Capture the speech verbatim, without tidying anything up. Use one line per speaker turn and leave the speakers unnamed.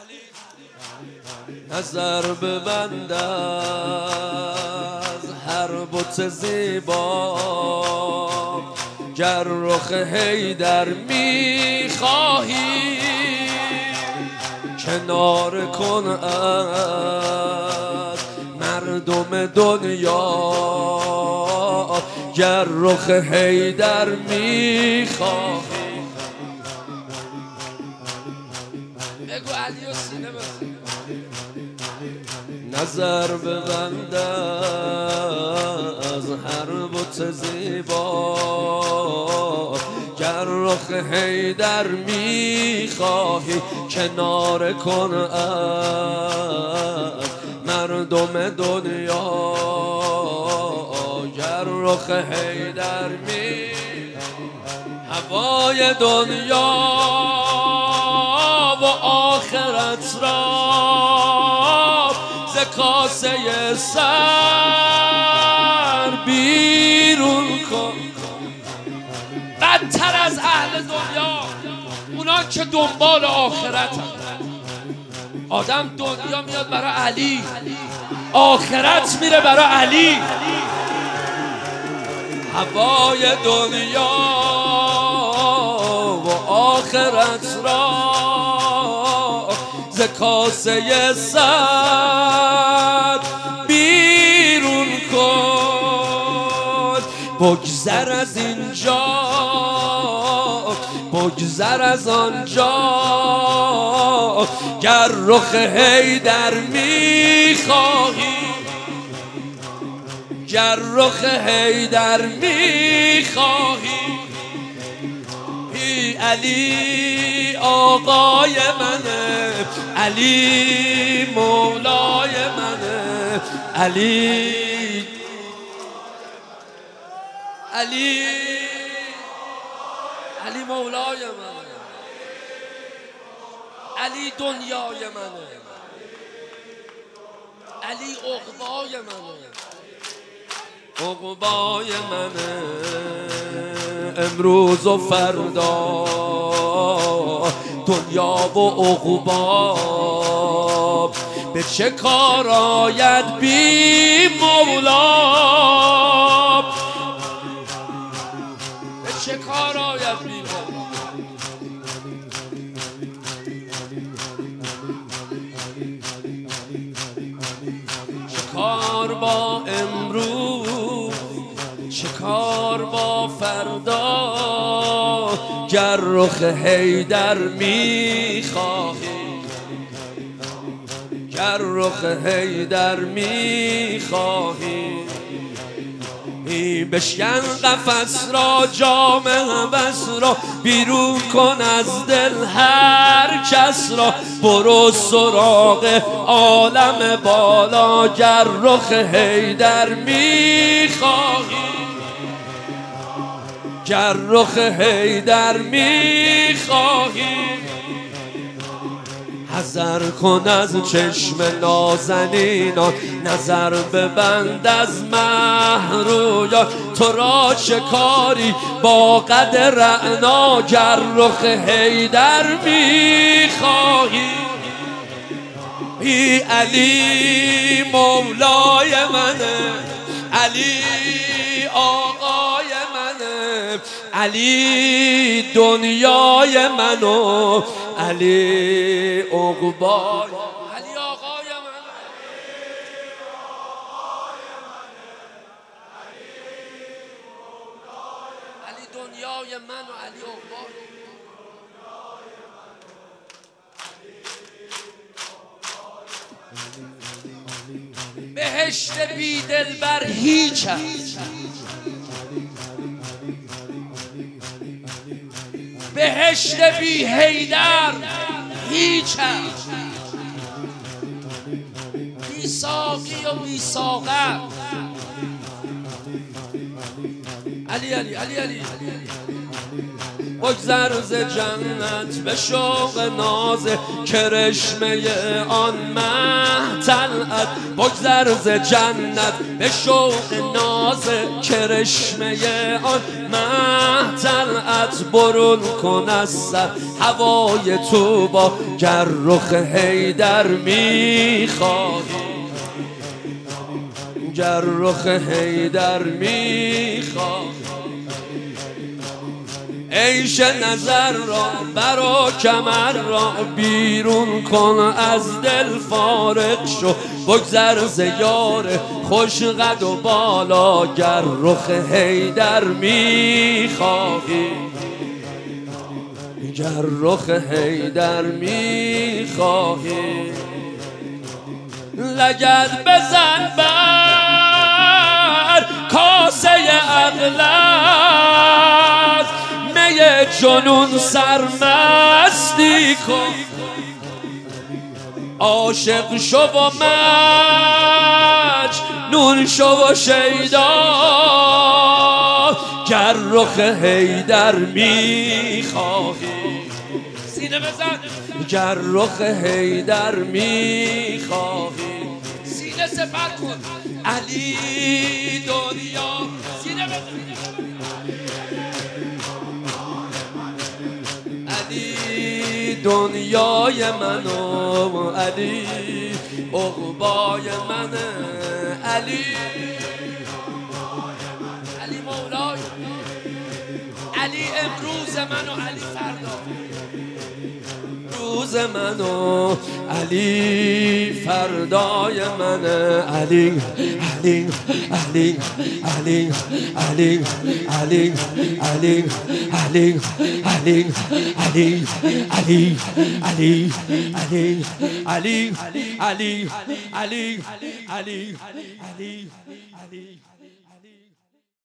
نظر ببند از هر بت زیبا، گر رخ حیدر میخواهی کنار کن از مردم دنیا، گر رخ حیدر میخواهی. بگو علی و سینه بزن. نظر ببند از هر بت زیبا، گر رخ حیدر میخواهی کنار کن از مردم دنیا، گر رخ حیدر می هوای دنیا و آخرت را ز کاسه سر بیرون کن. بدتر از اهل دنیا اونا که دنبال آخرت هم. آدم دنیا میاد برای علی، آخرت میره برای علی. هوای دنیا و آخرت را ز کاسه سر بیرون کن. بگذر از اینجا، بگذر از آنجا، گر رخ حیدر میخواهی، گر رخ حیدر میخواهی. علی آقای منه، علی مولای منه، علی علی علی مولای منه، علی دنیای منه، علی عقبای منه، عقبای منه. امروز و فردا دنیا و عقبا به چه کار آید بی مولا، به چه کار آید بی مولا. چه کار با امروز، چه کار با فردا، گر رخ حیدر میخواهی، گر رخ حیدر میخواهی. بشکن قفس را، جام هوس را بیرون کن از دل هر کس را. برو سراغ عالم بالا، گر رخ حیدر میخواهی، گر رخ حیدر میخواهی. حذر کن از چشم نازنینان، نظر ببند از مهرویان. تو را چه کاری با قد رعنا، گر رخ حیدر میخواهی. علی مولای منه، علی آقای منه، علی دنیای منو، علی عقبای، علی آقای منه، علی دنیای من و علی عقبای. بهشت بی دلبر هیچ است، بهشت بی حیدر هیچ است. بی ساقی و بی ساغر. علی علی علی علی بگذر ز جنت به شوق ناز کرشمه آن مه طلعت. بگذر ز جنت به شوق ناز کرشمه آن مه طلعت. برون کن از سر هوای تو با گر رخ حیدر میخواهی، گر رخ حیدر میخواهی. عیش نظر را برا کمر را بیرون کن از دل فارغ شو. بگذر ز یار خوش قد و بالا گر رخ حیدر میخواهی، گر رخ حیدر میخواهی. لگد بزن بر کاسه اغلظ، می جنون سرمستی کن. عاشق شو و مجنون شو و شیدا گر رخ حیدر میخواهی. سینه بزن گر رخ حیدر میخواهی. سینه سپر کن علی دنیا. سینه بزن علی دنیای من و علی عقبای من. علی علی مولای، علی امروز من و علی فردا. روز من و علی فردای من. علی علی علی علی علی علی علی علی علی علی علی علی علی علی علی علی علی علی علی